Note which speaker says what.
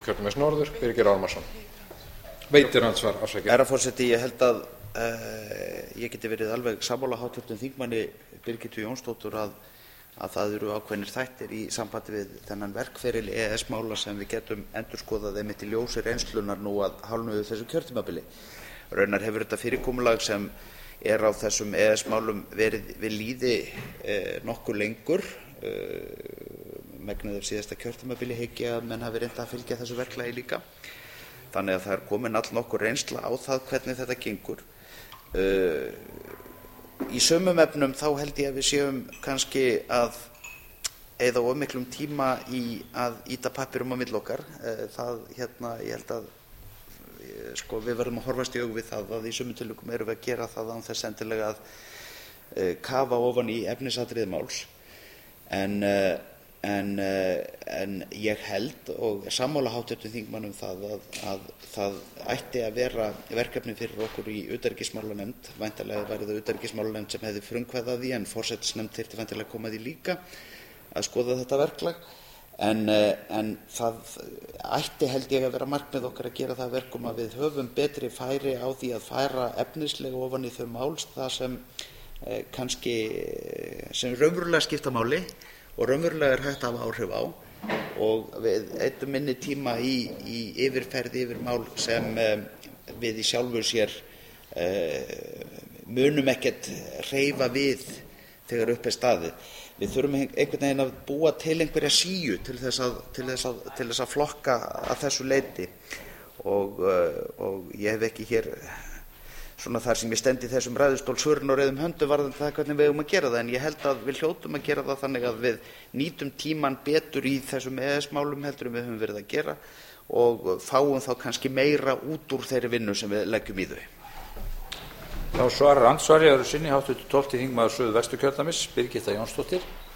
Speaker 1: Kjördæmis norður, Birgir Ármannsson. Veitir andsvar, afsakið.
Speaker 2: Herra forseti, ég held að ég geti verið alveg sammála háttvirtum þingmanni Birgittu Jónsdóttur að það eru ákveðnir þættir í sambandi við þennan verkferil EES-mála sem við getum endurskoðað einmitt í ljósi reynslunnar nú að hálfnuðu þessu kjörtímabili. Raunar hefur þetta fyrirkomulag sem á þessum EES-málum verið við lýði nokkuð lengur. Megnið af síðasta kjörtímabili hygg ég að menn hafi reynt að fylgja þessu verklagi líka. Þannig að það komin allnokkur reynsla á það hvernig þetta gengur. Í sumum efnum þá held ég að við séum kannski að eyða of miklum tíma í að ýta pappirum á milli okkar. Ég held að við verðum að horfast í augu við það að í sumum tilvikum erum við að gera það án þess endilega að kafa ofan í efnisatriði máls. En ég held og sammála háttvirtum þingmönnum að það ætti að vera verkefni fyrir okkur í utanríkismálanefnd. Væntanlega væri það utanríkismálanefnd sem hefði frumkvæði að því, en forsætisnefnd þyrfti væntanlega að koma að því líka að skoða þetta verklag. En það ætti, held ég, að vera markmið okkar að gera það að verkum að við höfum betri færi á því að færa efnislega ofan í þau mál það sem kannski sem raunverulega skipta máli og raunverulega hægt að hafa áhrif á, og við eyddum minni tíma í yfirferð yfir mál sem við í sjálfu sér munum ekkert hreyfa við þegar upp staðið. Við þurfum einhvern veginn að búa til einhverja síu til þess að flokka að þessu leyti, og ég hef ekki hér svona þar sem ég stend í þessum ræðustól svörin og reiðum höndum varðandi það hvernig við eigum að gera það, en ég held að við hljótum að gera það þannig að við nýtum tímann betur í þessum EES-málum heldur en við höfum verið að gera og fáum þá kannski meira út úr þeirri vinnu sem við leggjum í þau.
Speaker 3: Þá svarar andsvari öðru sinni hv. 12. þingmaður Suðvesturkjördæmis, Birgitta Jónsdóttir.